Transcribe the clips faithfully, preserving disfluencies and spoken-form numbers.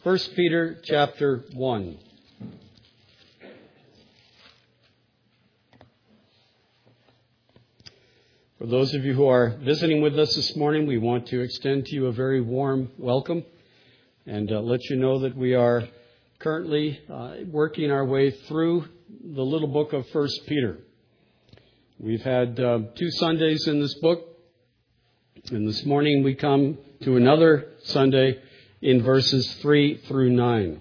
First Peter chapter one. For those of you who are visiting with us this morning, we want to extend to you a very warm welcome and uh, let you know that we are currently uh, working our way through the little book of First Peter. We've had uh, two Sundays in this book, and this morning we come to another Sunday in verses three through nine.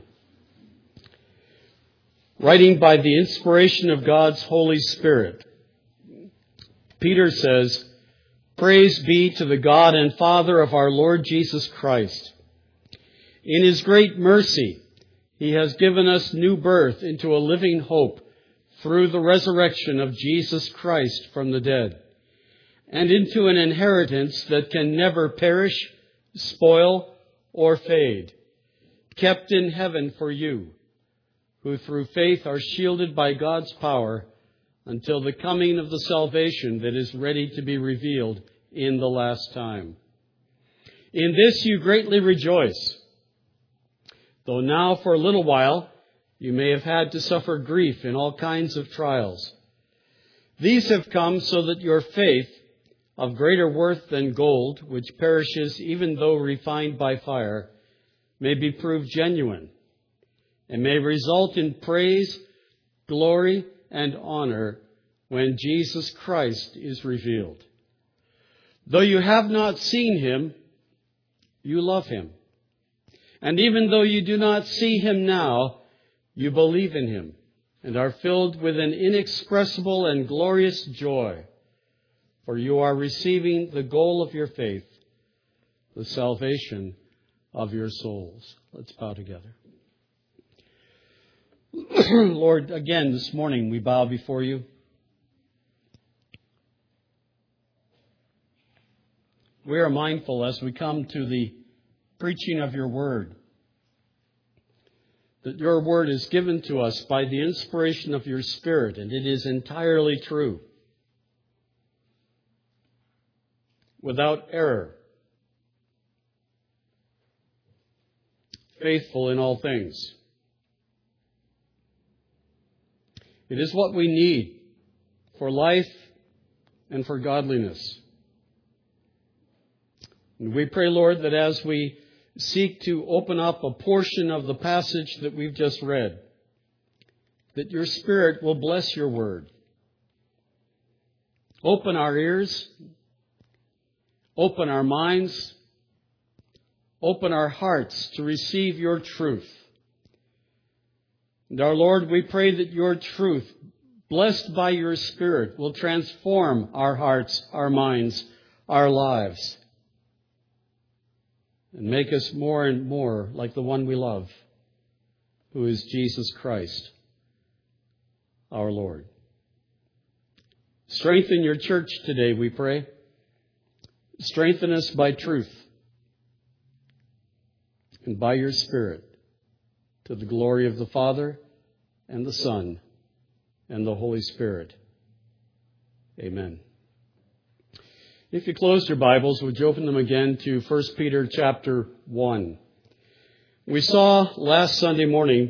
Writing by the inspiration of God's Holy Spirit, Peter says, "Praise be to the God and Father of our Lord Jesus Christ. In His great mercy, He has given us new birth into a living hope through the resurrection of Jesus Christ from the dead, and into an inheritance that can never perish, spoil, or fade, kept in heaven for you, who through faith are shielded by God's power until the coming of the salvation that is ready to be revealed in the last time. In this you greatly rejoice, though now for a little while you may have had to suffer grief in all kinds of trials. These have come so that your faith, of greater worth than gold, which perishes even though refined by fire, may be proved genuine, and may result in praise, glory, and honor when Jesus Christ is revealed. Though you have not seen Him, you love Him. And even though you do not see Him now, you believe in Him and are filled with an inexpressible and glorious joy, for you are receiving the goal of your faith, the salvation of your souls." Let's bow together. Lord, again this morning we bow before you. We are mindful as we come to the preaching of your word that your word is given to us by the inspiration of your Spirit, and it is entirely true, without error, faithful in all things. It is what we need for life and for godliness. And we pray, Lord, that as we seek to open up a portion of the passage that we've just read, that your Spirit will bless your word. Open our ears, open our minds, open our hearts to receive your truth. And our Lord, we pray that your truth, blessed by your Spirit, will transform our hearts, our minds, our lives, and make us more and more like the one we love, who is Jesus Christ, our Lord. Strengthen your church today, we pray. Strengthen us by truth and by your Spirit, to the glory of the Father and the Son and the Holy Spirit. Amen. If you closed your Bibles, would you open them again to First Peter chapter one? We saw last Sunday morning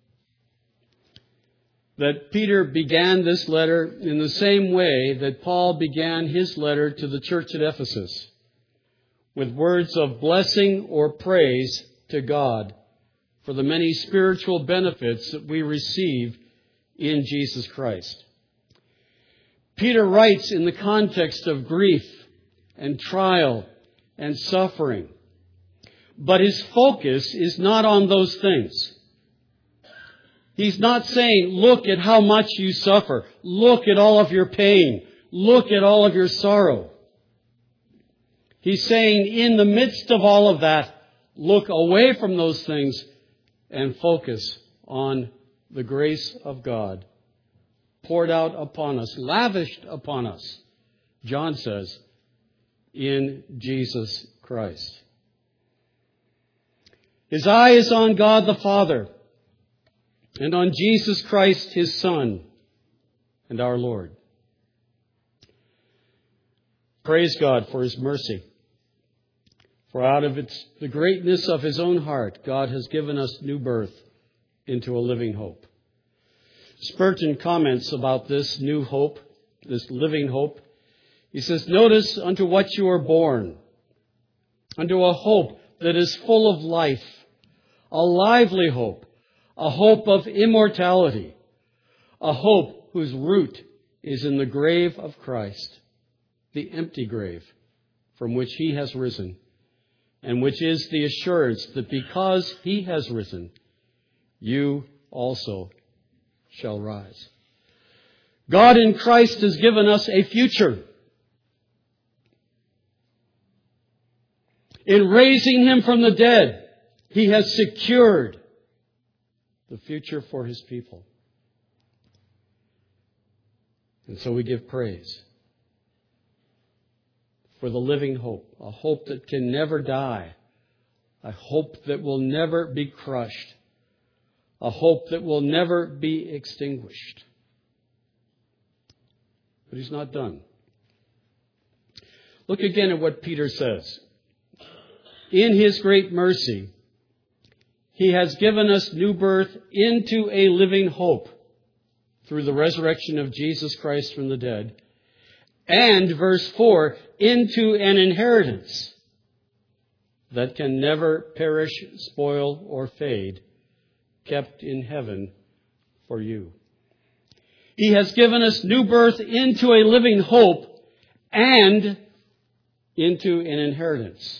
that Peter began this letter in the same way that Paul began his letter to the church at Ephesus, with words of blessing or praise to God for the many spiritual benefits that we receive in Jesus Christ. Peter writes in the context of grief and trial and suffering, but his focus is not on those things. He's not saying, look at how much you suffer. Look at all of your pain. Look at all of your sorrow. He's saying, in the midst of all of that, look away from those things and focus on the grace of God poured out upon us, lavished upon us, John says, in Jesus Christ. His eye is on God the Father and on Jesus Christ, His Son and our Lord. Praise God for His mercy. For out of its, the greatness of his own heart, God has given us new birth into a living hope. Spurgeon comments about this new hope, this living hope. He says, notice unto what you are born, unto a hope that is full of life, a lively hope, a hope of immortality, a hope whose root is in the grave of Christ, the empty grave from which he has risen, and which is the assurance that because he has risen, you also shall rise. God in Christ has given us a future. In raising him from the dead, he has secured the future for his people. And so we give praise for the living hope, a hope that can never die, a hope that will never be crushed, a hope that will never be extinguished. But he's not done. Look again at what Peter says. In his great mercy, he has given us new birth into a living hope through the resurrection of Jesus Christ from the dead. And, verse four, into an inheritance that can never perish, spoil, or fade, kept in heaven for you. He has given us new birth into a living hope and into an inheritance.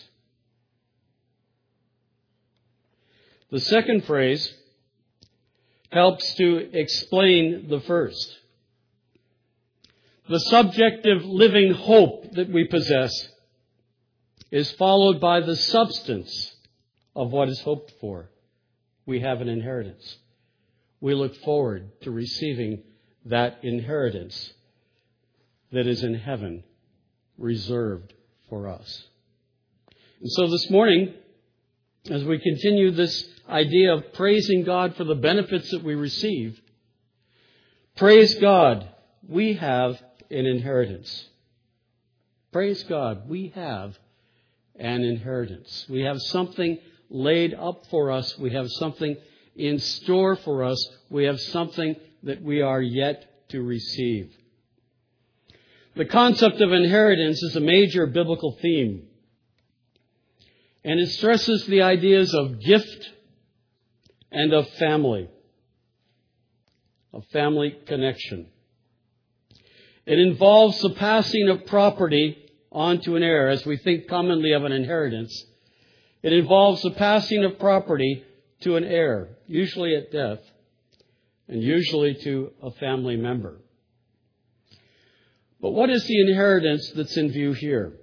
The second phrase helps to explain the first. The subjective living hope that we possess is followed by the substance of what is hoped for. We have an inheritance. We look forward to receiving that inheritance that is in heaven, reserved for us. And so this morning, as we continue this idea of praising God for the benefits that we receive, praise God, we have an inheritance. Praise God, we have an inheritance. We have something laid up for us. We have something in store for us. We have something that we are yet to receive. The concept of inheritance is a major biblical theme. And it stresses the ideas of gift and of family, of family connection. It involves the passing of property on to an heir, as we think commonly of an inheritance. It involves the passing of property to an heir, usually at death, and usually to a family member. But what is the inheritance that's in view here?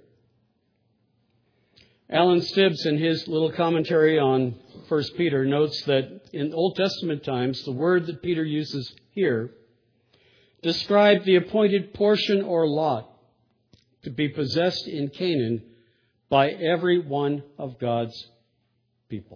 Alan Stibbs, in his little commentary on First Peter, notes that in Old Testament times, the word that Peter uses here described the appointed portion or lot to be possessed in Canaan by every one of God's people.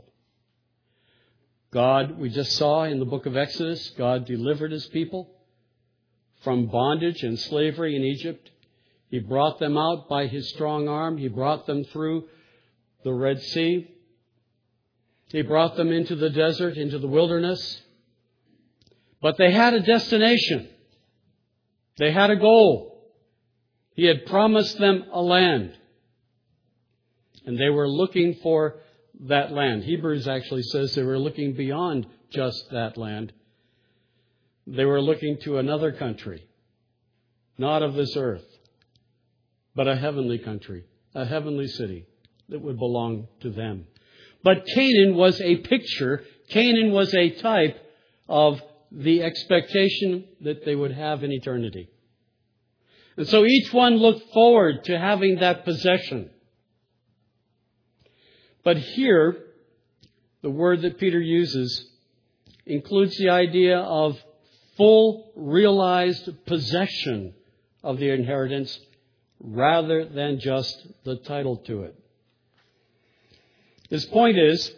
God, we just saw in the book of Exodus, God delivered his people from bondage and slavery in Egypt. He brought them out by his strong arm. He brought them through the Red Sea. He brought them into the desert, into the wilderness. But they had a destination. They had a goal. He had promised them a land. And they were looking for that land. Hebrews actually says they were looking beyond just that land. They were looking to another country, not of this earth, but a heavenly country, a heavenly city that would belong to them. But Canaan was a picture, Canaan was a type of the expectation that they would have in eternity. And so each one looked forward to having that possession. But here, the word that Peter uses includes the idea of full realized possession of the inheritance rather than just the title to it. His point is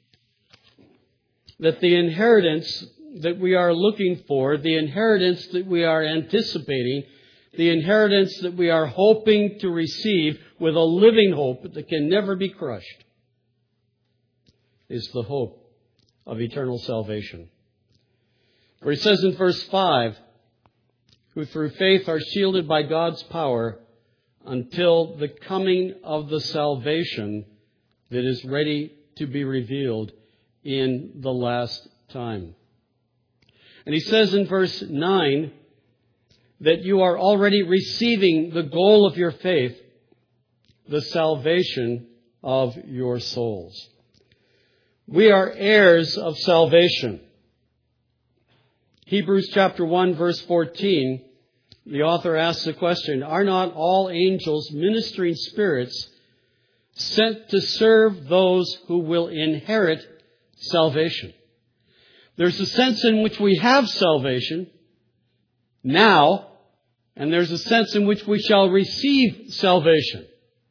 that the inheritance that we are looking for, the inheritance that we are anticipating, the inheritance that we are hoping to receive with a living hope that can never be crushed, is the hope of eternal salvation. For he says in verse five, who through faith are shielded by God's power until the coming of the salvation that is ready to be revealed in the last time. And he says in verse nine that you are already receiving the goal of your faith, the salvation of your souls. We are heirs of salvation. Hebrews chapter one, verse fourteen, the author asks the question, are not all angels ministering spirits sent to serve those who will inherit salvation? There's a sense in which we have salvation now, and there's a sense in which we shall receive salvation.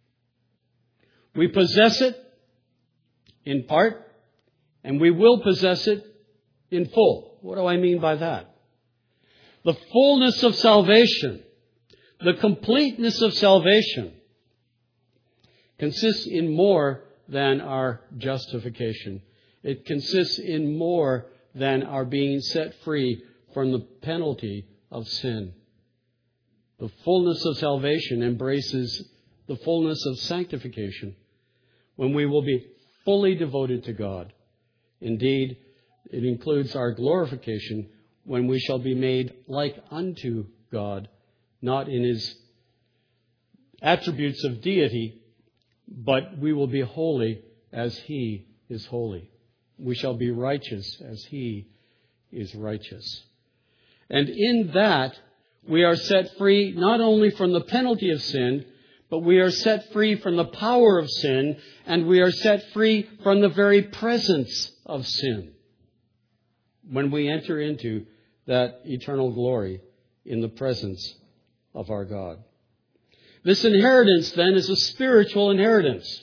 We possess it in part, and we will possess it in full. What do I mean by that? The fullness of salvation, the completeness of salvation, consists in more than our justification. It consists in more than our being set free from the penalty of sin. The fullness of salvation embraces the fullness of sanctification, when we will be fully devoted to God. Indeed, it includes our glorification, when we shall be made like unto God, not in His attributes of deity, but we will be holy as He is holy. We shall be righteous as He is righteous. And in that, we are set free not only from the penalty of sin, but we are set free from the power of sin, and we are set free from the very presence of sin when we enter into that eternal glory in the presence of our God. This inheritance, then, is a spiritual inheritance.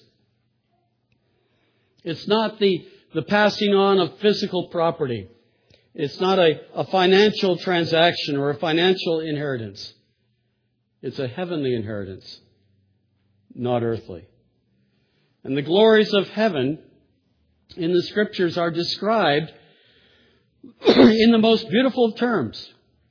It's not the, the passing on of physical property. It's not a, a financial transaction or a financial inheritance. It's a heavenly inheritance, not earthly. And the glories of heaven in the Scriptures are described in the most beautiful terms.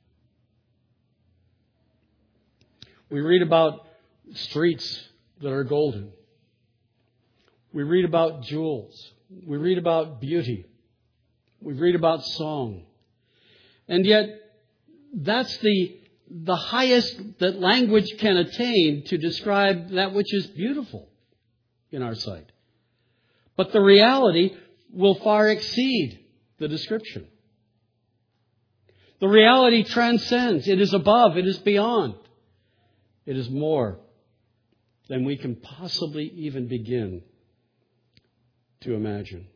We read about streets that are golden. We read about jewels. We read about beauty. We read about song. And yet, that's the, the highest that language can attain to describe that which is beautiful in our sight. But the reality will far exceed the description. The reality transcends. It is above. It is beyond. It is more than we can possibly even begin to imagine.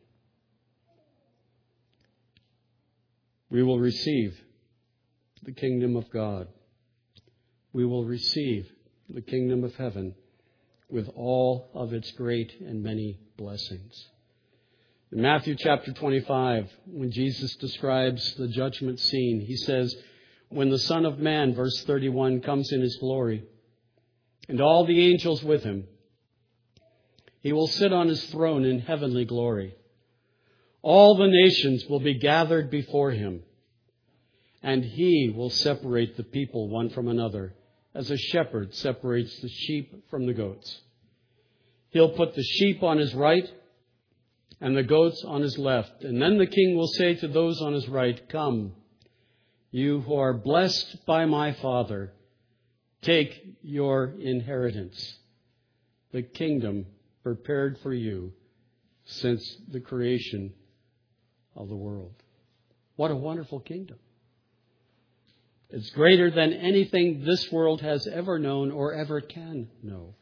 We will receive the kingdom of God. We will receive the kingdom of heaven with all of its great and many blessings. In Matthew chapter twenty-five, when Jesus describes the judgment scene, he says, when the Son of Man, verse thirty-one, comes in His glory, and all the angels with Him, He will sit on His throne in heavenly glory. All the nations will be gathered before Him, and He will separate the people one from another, as a shepherd separates the sheep from the goats. He'll put the sheep on His right and the goats on His left. And then the King will say to those on His right, come, you who are blessed by my Father, take your inheritance, the kingdom prepared for you since the creation of the world. What a wonderful kingdom. It's greater than anything this world has ever known or ever can know.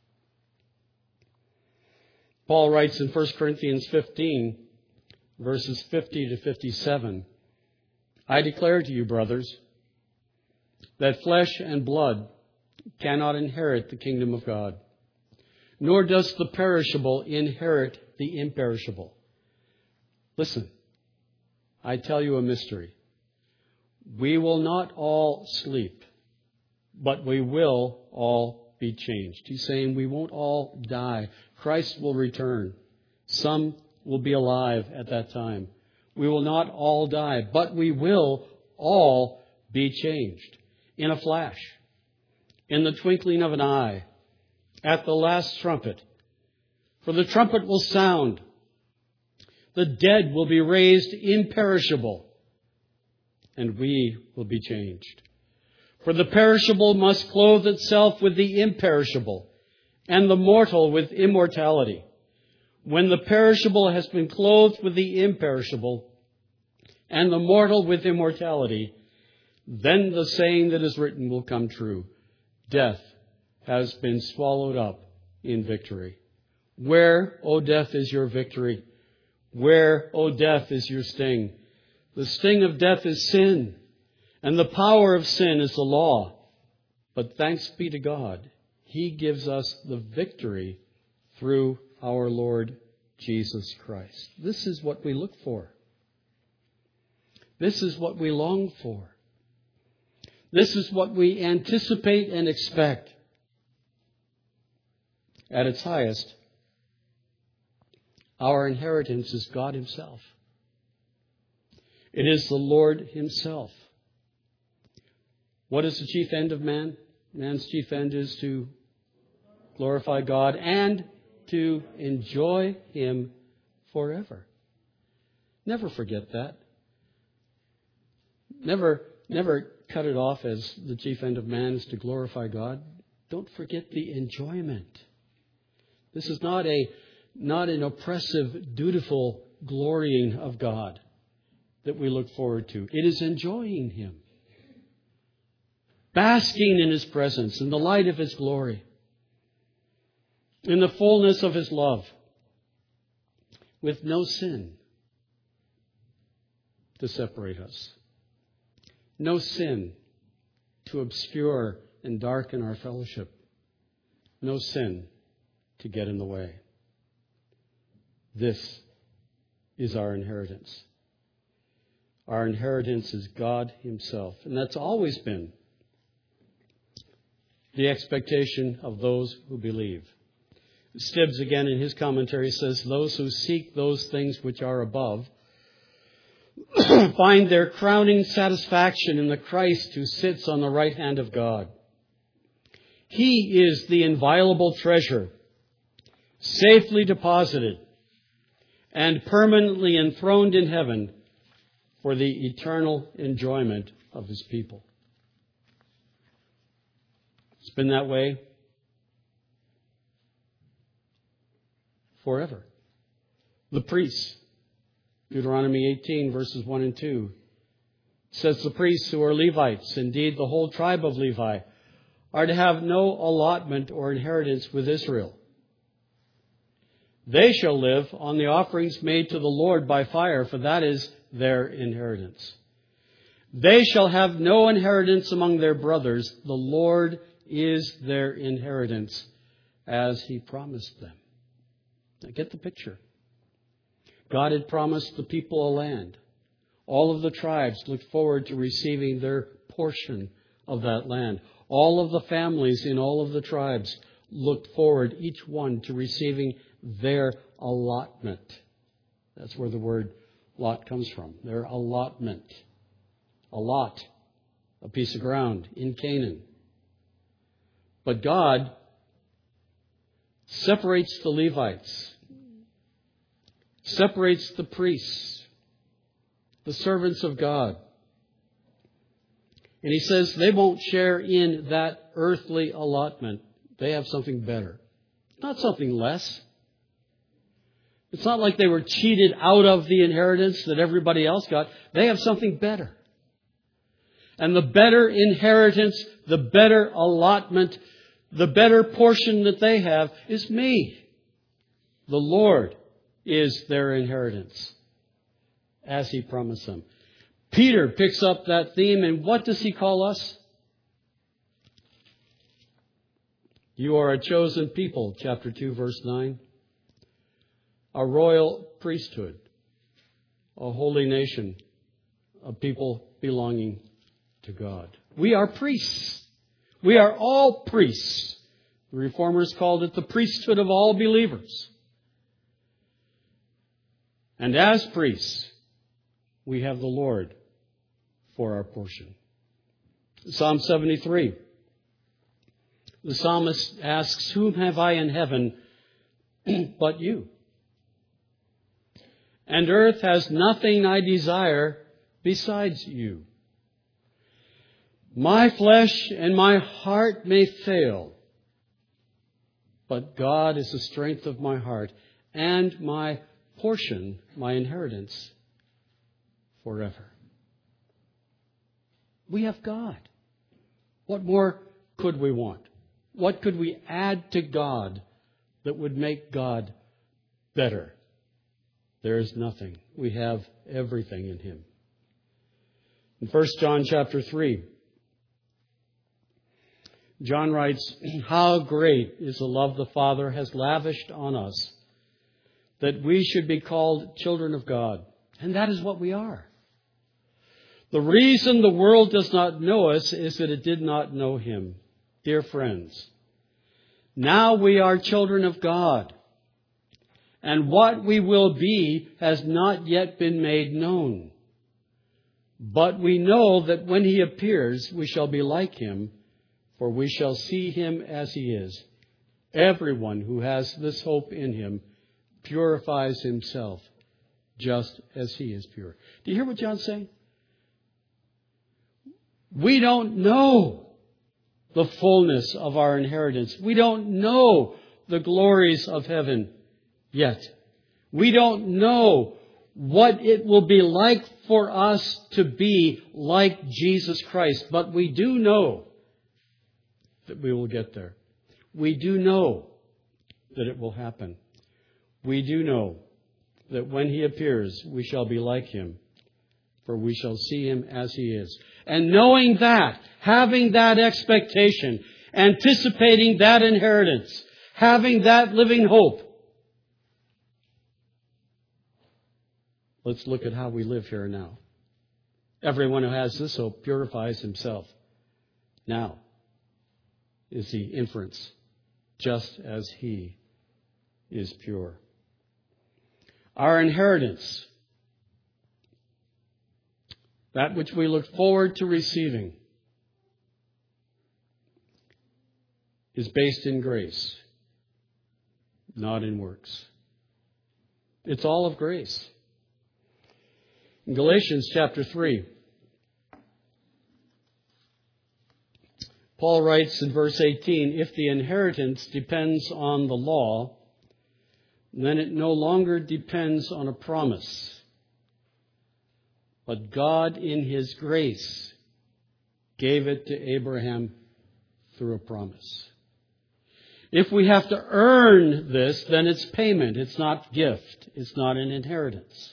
Paul writes in First Corinthians fifteen, verses fifty to fifty-seven, I declare to you, brothers, that flesh and blood cannot inherit the kingdom of God, nor does the perishable inherit the imperishable. Listen, I tell you a mystery. We will not all sleep, but we will all be changed. He's saying we won't all die. Christ will return. Some will be alive at that time. We will not all die, but we will all be changed in a flash, in the twinkling of an eye, at the last trumpet. For the trumpet will sound. The dead will be raised imperishable, and we will be changed. For the perishable must clothe itself with the imperishable, and the mortal with immortality. When the perishable has been clothed with the imperishable, and the mortal with immortality, then the saying that is written will come true. Death has been swallowed up in victory. Where, O death, is your victory? Where, O death, is your sting? The sting of death is sin, and the power of sin is the law. But thanks be to God, He gives us the victory through our Lord Jesus Christ. This is what we look for. This is what we long for. This is what we anticipate and expect. At its highest, our inheritance is God Himself. It is the Lord Himself. What is the chief end of man? Man's chief end is to glorify God and to enjoy Him forever. Never forget that. Never, never cut it off as the chief end of man is to glorify God. Don't forget the enjoyment. This is not a not an oppressive, dutiful glorying of God that we look forward to. It is enjoying Him, basking in His presence, in the light of His glory, in the fullness of His love, with no sin to separate us, no sin to obscure and darken our fellowship, no sin to get in the way. This is our inheritance. Our inheritance is God Himself. And that's always been the expectation of those who believe. Stibbs, again, in his commentary, says, those who seek those things which are above find their crowning satisfaction in the Christ who sits on the right hand of God. He is the inviolable treasure, safely deposited and permanently enthroned in heaven for the eternal enjoyment of His people. It's been that way forever. The priests, Deuteronomy eighteen, verses one and two, says the priests who are Levites, indeed the whole tribe of Levi, are to have no allotment or inheritance with Israel. They shall live on the offerings made to the Lord by fire, for that is their inheritance. They shall have no inheritance among their brothers. The Lord is their inheritance, as He promised them. Now get the picture. God had promised the people a land. All of the tribes looked forward to receiving their portion of that land. All of the families in all of the tribes looked forward, each one, to receiving their allotment. That's where the word lot comes from. Their allotment. A lot. A piece of ground in Canaan. But God separates the Levites. Separates the priests. The servants of God. And He says they won't share in that earthly allotment. They have something better. Not something less. It's not like they were cheated out of the inheritance that everybody else got. They have something better. And the better inheritance, the better allotment, the better portion that they have is me. The Lord is their inheritance, as He promised them. Peter picks up that theme, and what does he call us? You are a chosen people, chapter two, verse nine. A royal priesthood, a holy nation, a people belonging to God. We are priests. We are all priests The Reformers called it the priesthood of all believers. And as priests, we have the Lord for our portion. Psalm seventy-three. The psalmist asks, "Whom have I in heaven but you? And earth has nothing I desire besides you. My flesh and my heart may fail, but God is the strength of my heart and my portion, my inheritance forever." We have God. What more could we want? What could we add to God that would make God better? There is nothing. We have everything in Him. In First John chapter three, John writes, "How great is the love the Father has lavished on us, that we should be called children of God." And that is what we are. The reason the world does not know us is that it did not know Him. Dear friends, now we are children of God, and what we will be has not yet been made known. But we know that when He appears, we shall be like Him, for we shall see Him as He is. Everyone who has this hope in Him purifies himself just as He is pure. Do you hear what John's saying? We don't know the fullness of our inheritance. We don't know the glories of heaven yet. We don't know what it will be like for us to be like Jesus Christ. But we do know that we will get there. We do know that it will happen. We do know that when He appears, we shall be like Him, for we shall see Him as He is. And knowing that, having that expectation, anticipating that inheritance, having that living hope, let's look at how we live here now. Everyone who has this hope purifies himself. Now is the inference, just as He is pure. Our inheritance, that which we look forward to receiving, is based in grace, not in works. It's all of grace. In Galatians chapter three, Paul writes in verse eighteen, "If the inheritance depends on the law, then it no longer depends on a promise. But God in His grace gave it to Abraham through a promise." If we have to earn this, then it's payment. It's not gift. It's not an inheritance.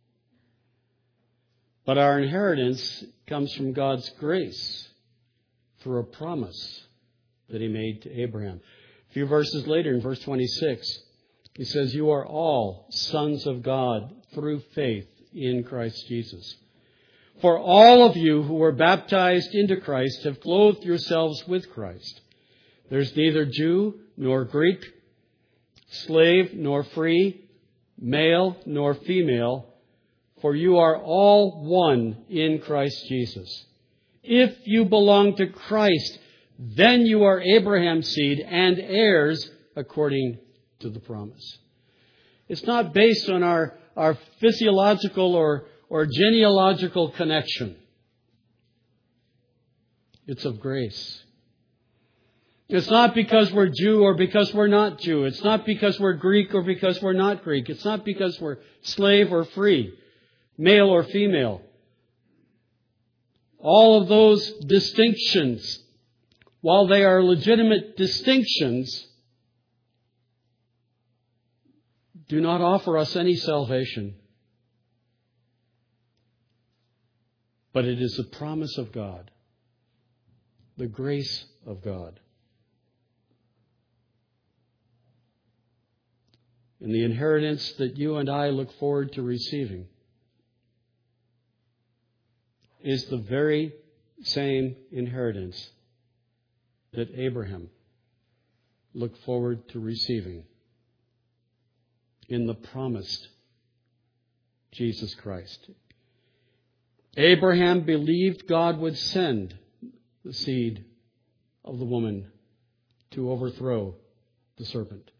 But our inheritance comes from God's grace through a promise that He made to Abraham. A few verses later, in verse twenty-six, He says, "You are all sons of God through faith in Christ Jesus. For all of you who were baptized into Christ have clothed yourselves with Christ. There's neither Jew nor Greek, slave nor free, male nor female, for you are all one in Christ Jesus. If you belong to Christ, then you are Abraham's seed and heirs according to the promise." It's not based on our, our physiological or, or genealogical connection. It's of grace. It's not because we're Jew or because we're not Jew. It's not because we're Greek or because we're not Greek. It's not because we're slave or free, male or female. All of those distinctions, while they are legitimate distinctions, do not offer us any salvation. But it is the promise of God, the grace of God. And the inheritance that you and I look forward to receiving is the very same inheritance that Abraham look forward to receiving in the promised Jesus Christ. Abraham believed God would send the seed of the woman to overthrow the serpent.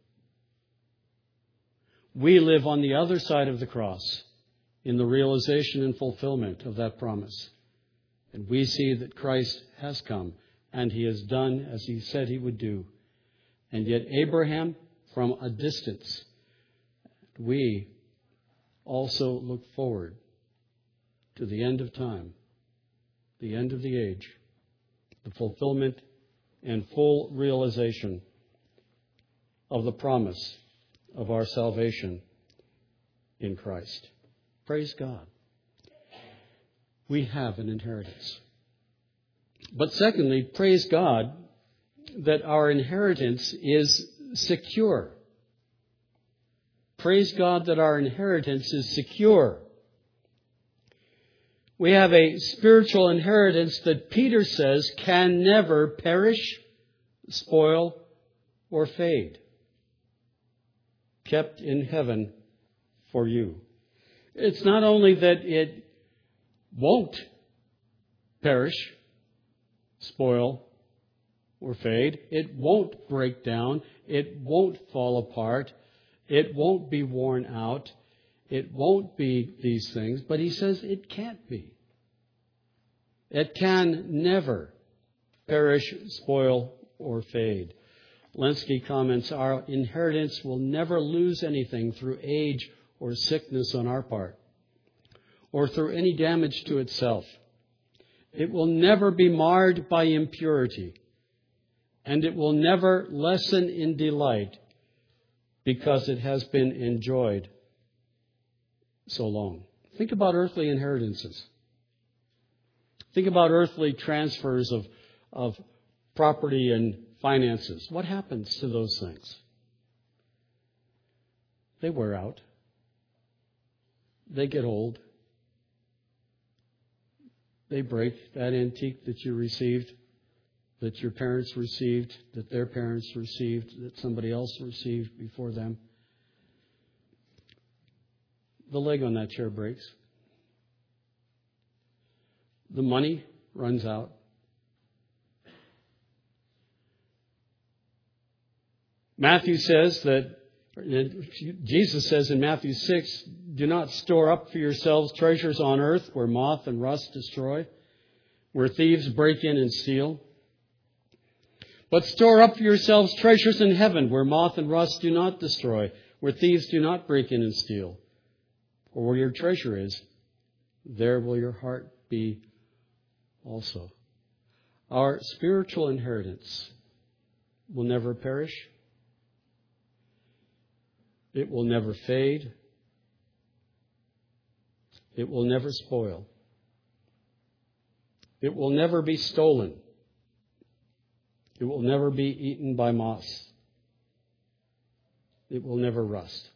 We live on the other side of the cross in the realization and fulfillment of that promise. And we see that Christ has come and he has done as he said he would do. And yet Abraham, from a distance, we also look forward to the end of time, the end of the age, the fulfillment and full realization of the promise of our salvation in Christ. Praise God. We have an inheritance. But secondly, praise God that our inheritance is secure. Praise God that our inheritance is secure. We have a spiritual inheritance that Peter says can never perish, spoil, or fade. Kept in heaven for you. It's not only that it won't perish, spoil, or fade. It won't break down. It won't fall apart. It won't be worn out. It won't be these things. But he says it can't be. It can never perish, spoil, or fade. Lenski comments, our inheritance will never lose anything through age or sickness on our part, or through any damage to itself. It will never be marred by impurity, and it will never lessen in delight because it has been enjoyed so long. Think about earthly inheritances. Think about earthly transfers of, of property and finances. What happens to those things? They wear out. They get old. They break. That antique that you received, that your parents received, that their parents received, that somebody else received before them. The leg on that chair breaks. The money runs out. Matthew says that, Jesus says in Matthew six, do not store up for yourselves treasures on earth where moth and rust destroy, where thieves break in and steal. But store up for yourselves treasures in heaven where moth and rust do not destroy, where thieves do not break in and steal. For where your treasure is, there will your heart be also. Our spiritual inheritance will never perish. It will never fade. It will never spoil. It will never be stolen. It will never be eaten by moths. It will never rust.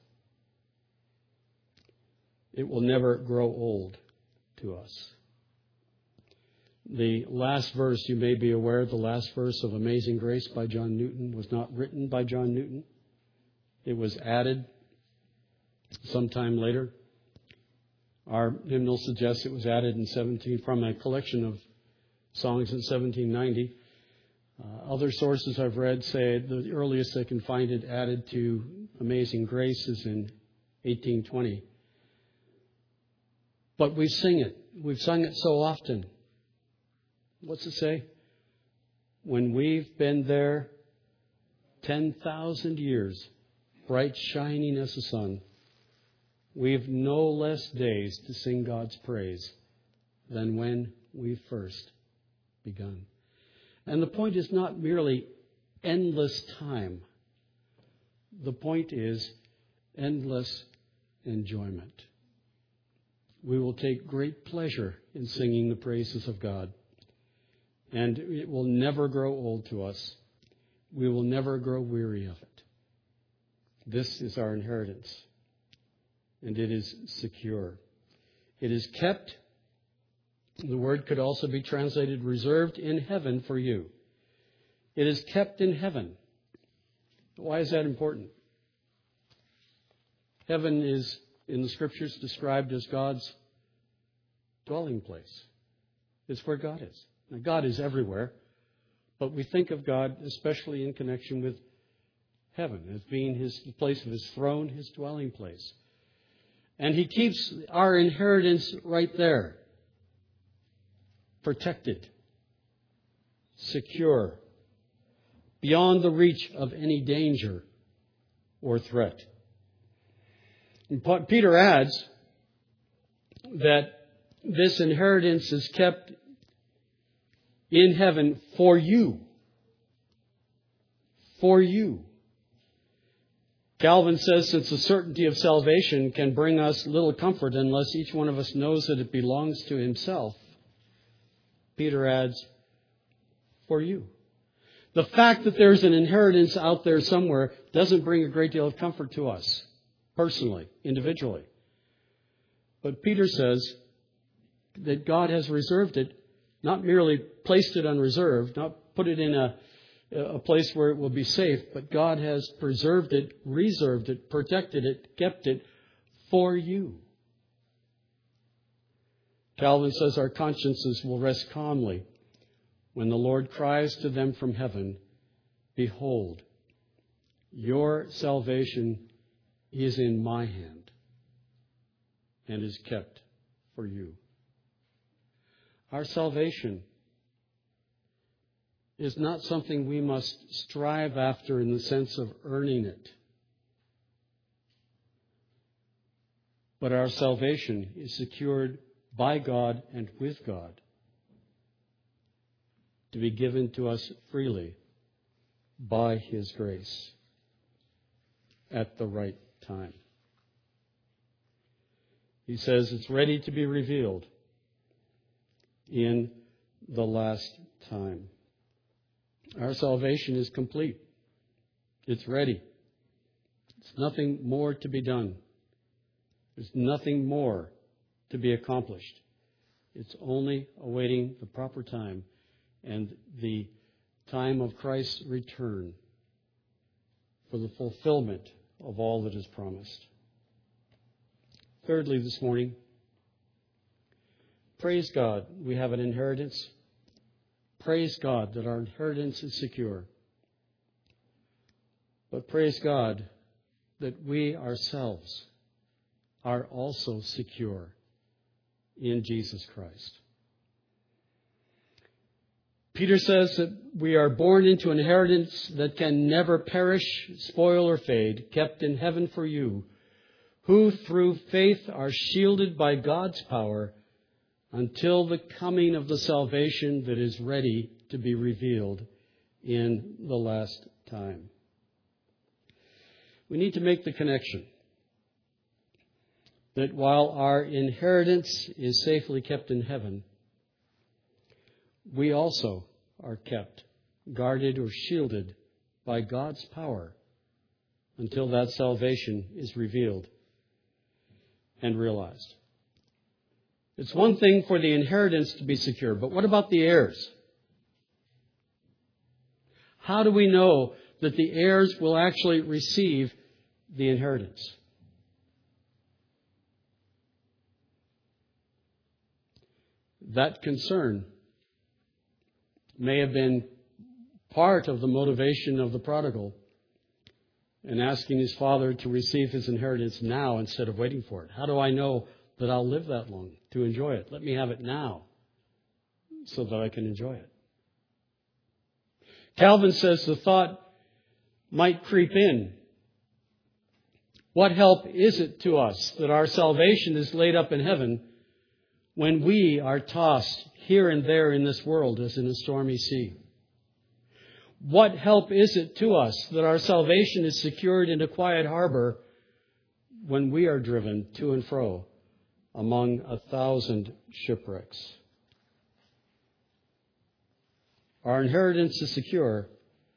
It will never grow old to us. The last verse, you may be aware, the last verse of Amazing Grace by John Newton was not written by John Newton. It was added sometime later. Our hymnal suggests it was added in seventeen from a collection of songs in seventeen ninety. Uh, other sources I've read say the earliest they can find it added to Amazing Grace is in eighteen twenty. But we sing it. We've sung it so often. What's it say? When we've been there ten thousand years, bright shining as the sun, we've no less days to sing God's praise than when we first begun. And the point is not merely endless time. The point is endless enjoyment. We will take great pleasure in singing the praises of God. And it will never grow old to us. We will never grow weary of it. This is our inheritance. And it is secure. It is kept. The word could also be translated reserved in heaven for you. It is kept in heaven. Why is that important? Heaven is, in the Scriptures, described as God's dwelling place. It's where God is. Now, God is everywhere, but we think of God especially in connection with heaven as being his, the place of his throne, his dwelling place. And he keeps our inheritance right there, protected, secure, beyond the reach of any danger or threat. And Peter adds that this inheritance is kept in heaven for you. For you. Calvin says, since the certainty of salvation can bring us little comfort unless each one of us knows that it belongs to himself, Peter adds, for you. The fact that there's an inheritance out there somewhere doesn't bring a great deal of comfort to us, personally, individually. But Peter says that God has reserved it, not merely placed it on reserve, not put it in a, a place where it will be safe, but God has preserved it, reserved it, protected it, kept it for you. Calvin says our consciences will rest calmly when the Lord cries to them from heaven, behold, your salvation is in my hand and is kept for you. Our salvation is not something we must strive after in the sense of earning it. But our salvation is secured by God and with God, to be given to us freely by his grace at the right time. He says it's ready to be revealed in the last time. Our salvation is complete. It's ready. There's nothing more to be done. There's nothing more to be accomplished. It's only awaiting the proper time and the time of Christ's return for the fulfillment of all that is promised. Thirdly, this morning, praise God, we have an inheritance. Praise God that our inheritance is secure. But praise God that we ourselves are also secure in Jesus Christ. Peter says that we are born into an inheritance that can never perish, spoil, or fade, kept in heaven for you, who through faith are shielded by God's power until the coming of the salvation that is ready to be revealed in the last time. We need to make the connection that while our inheritance is safely kept in heaven, we also are kept, guarded or shielded by God's power until that salvation is revealed and realized. It's one thing for the inheritance to be secure, but what about the heirs? How do we know that the heirs will actually receive the inheritance? That concern may have been part of the motivation of the prodigal in asking his father to receive his inheritance now instead of waiting for it. How do I know that I'll live that long to enjoy it? Let me have it now so that I can enjoy it. Calvin says the thought might creep in. What help is it to us that our salvation is laid up in heaven when we are tossed here and there in this world as in a stormy sea? What help is it to us that our salvation is secured in a quiet harbor when we are driven to and fro among a thousand shipwrecks? Our inheritance is secure,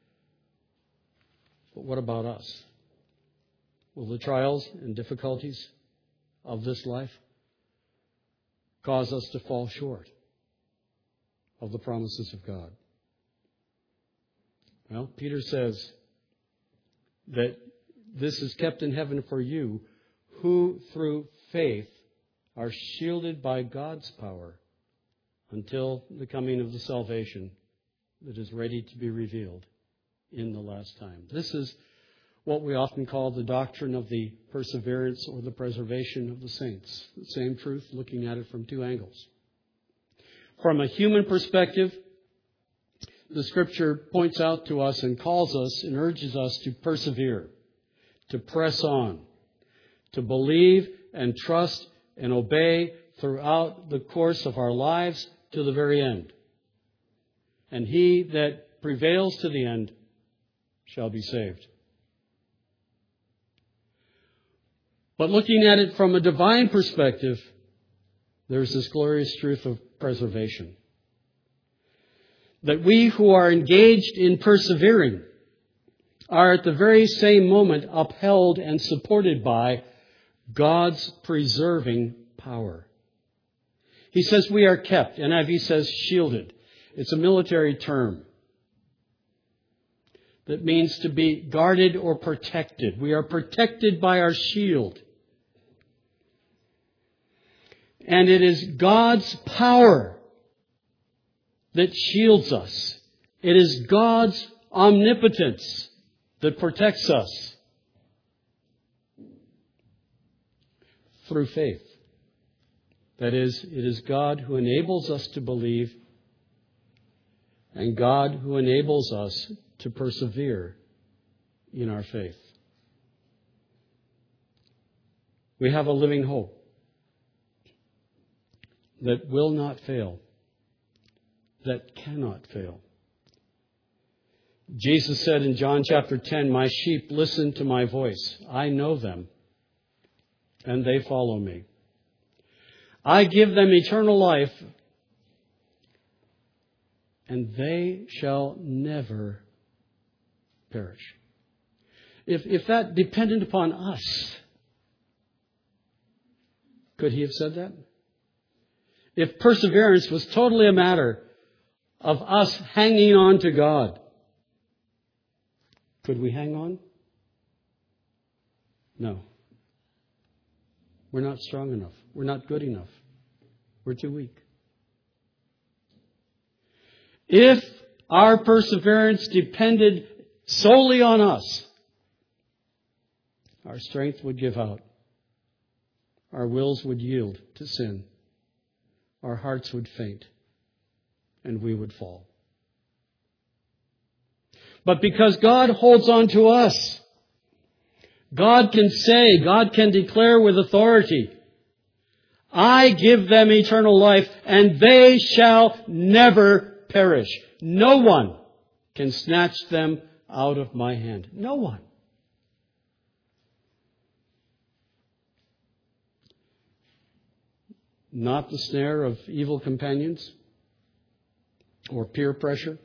but what about us? Will the trials and difficulties of this life cause us to fall short of the promises of God? Well, Peter says that this is kept in heaven for you, who through faith are shielded by God's power until the coming of the salvation that is ready to be revealed in the last time. This is what we often call the doctrine of the perseverance or the preservation of the saints. The same truth, looking at it from two angles. From a human perspective, the Scripture points out to us and calls us and urges us to persevere, to press on, to believe and trust and obey throughout the course of our lives to the very end. And he that prevails to the end shall be saved. But looking at it from a divine perspective, there's this glorious truth of preservation. That we who are engaged in persevering are at the very same moment upheld and supported by God's preserving power. He says we are kept. N I V says shielded. It's a military term that means to be guarded or protected. We are protected by our shield. And it is God's power that shields us. It is God's omnipotence that protects us through faith. That is, it is God who enables us to believe and God who enables us to persevere in our faith. We have a living hope that will not fail, that cannot fail. Jesus said in John chapter ten, "My sheep listen to my voice. I know them, and they follow me. I give them eternal life, and they shall never perish." If, if that depended upon us, could he have said that? If perseverance was totally a matter of us hanging on to God, could we hang on? No. We're not strong enough. We're not good enough. We're too weak. If our perseverance depended solely on us, our strength would give out. Our wills would yield to sin. Our hearts would faint. And we would fall. But because God holds on to us, God can say, God can declare with authority, "I give them eternal life, and they shall never perish. No one can snatch them out of my hand." No one. Not the snare of evil companions or peer pressure.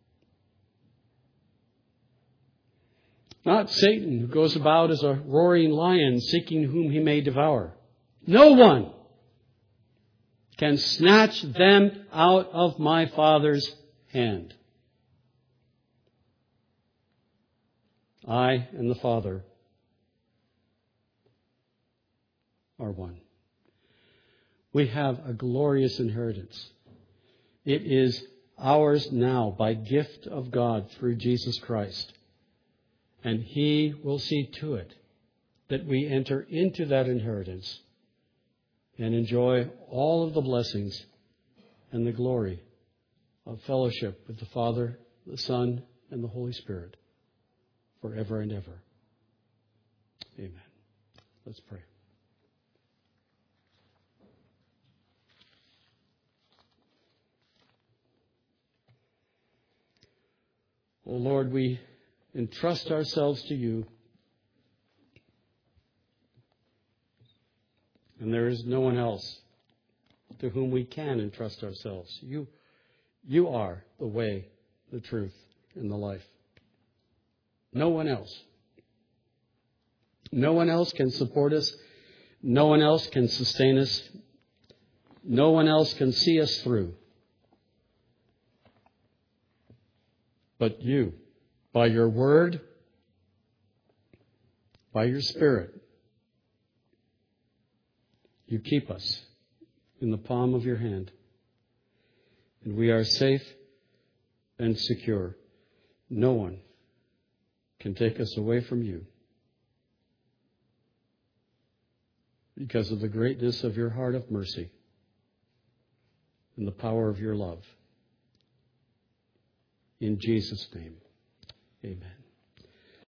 Not Satan, who goes about as a roaring lion seeking whom he may devour. No one can snatch them out of my Father's hand. I and the Father are one. We have a glorious inheritance. It is ours now by gift of God through Jesus Christ. And He will see to it that we enter into that inheritance and enjoy all of the blessings and the glory of fellowship with the Father, the Son, and the Holy Spirit forever and ever. Amen. Let's pray. O Lord, we entrust ourselves to you. And there is no one else to whom we can entrust ourselves. You, you are the way, the truth, and the life. No one else. No one else can support us. No one else can sustain us. No one else can see us through. But you, by your word by your Spirit, you keep us in the palm of your hand. And we are safe and secure. No one can take us away from you because of the greatness of your heart of mercy and the power of your love. In Jesus' name, amen.